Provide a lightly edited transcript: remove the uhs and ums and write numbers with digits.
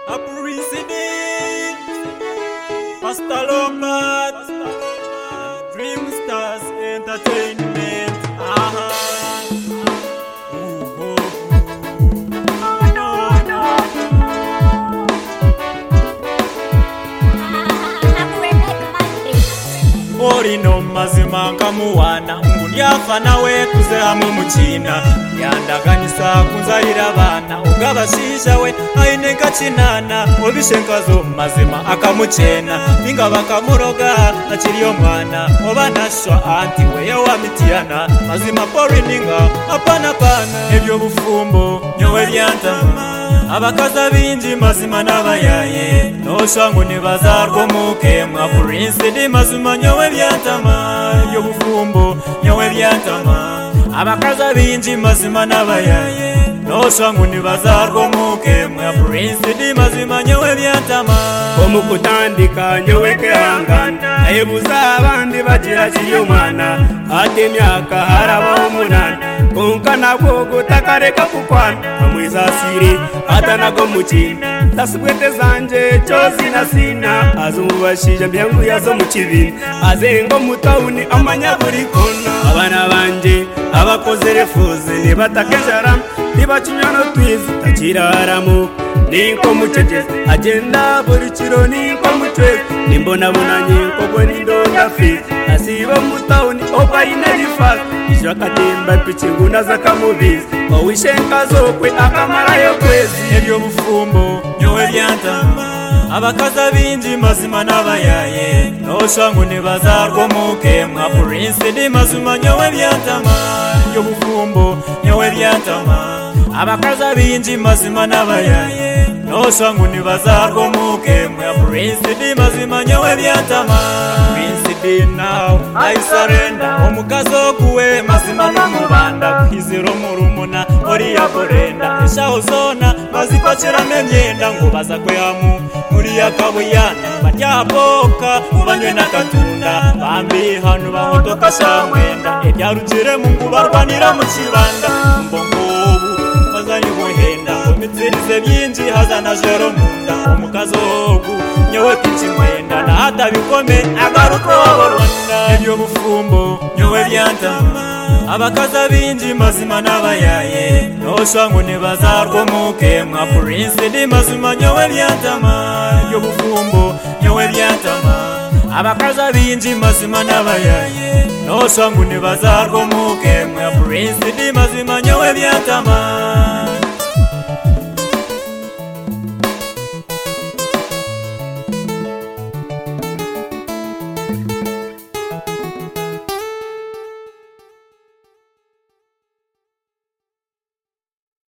Appreciate Pastor Lombard, Dream Stars Entertainment. Orino mazima nkamuwana ngundi afana we tuze hamwe mukina yandaganisa kunzarira abana ugabashisha we aine gacinana obishenkazo mazima akamucena ninga bakamuroga akiriyo mwana obanashwa anti we yawamitiana mazima porininga apana pana ebyo bufumbo nyowe byantama abakaza binji mazima nabayaye noshangu nibazarwo muke mwa prince di mazima nyowe byantama ibyo bufumbo nyowe byantama abakaza binji mazima nabayaye noshangu nibazarwo muke mwa prince di mazima nyowe byantama omukutandika nyowe kehangana ayebuza abandi bagira kiriyo mwana ate myaka harabaho umunana konka nabwo gutakareka kukwana amwizasire atanago mukina tasubwete zanje cyozi na sina azumubashije mbyangu yazo mukibina azengo mutawuni amanya buri kona abana banje abakoze refuze nibatakejara nibakinyano twizi takiraramu niko mucece agenda buri kiro niko mucece nimbona bonanye kogwe nindonda fi asiba mutawuni obayina rifa ishakatemba pichinguna zakamubizi owishenka zokwe akamarayo kwezi ebyo bufumbo nyowe byantama abakaza binji mazima nabayaye noshangu nibazarwo muke mwa prince di mazima nyowe byantama ebyo bufumbo nyowe byantama abakaza binji mazima nabayaye noshangu nibazarwo muke mwa prince di mazima nyowe byantama prince di now I surrender omukazo kuwe mazima n'umubanda kwizero murumuna ori yaborenda eshaho zona bazipakira n'emyenda ngo baza kwehamu muri yakabuyana batyaboka ubanywe n'akatunda bambi hano bahotoka shamwenda ebyarugire mu ngubarwanira mu kibanda mbongobu bazanye ubuhenda omitsirize byinji hazana jero munda omukazogu nyowe pichimwenda na hata bikome agaruko waborwanda ebyo bufumbo nyowe byantama abakaza binji mazima nabayaye noshangu nibazarwo muke mwa prince di mazima nyowe byantama ebyo bufumbo nyowe byantama abakaza binji mazima nabayaye noshangu nibazarwo muke mwa prince di mazima nyowe byantama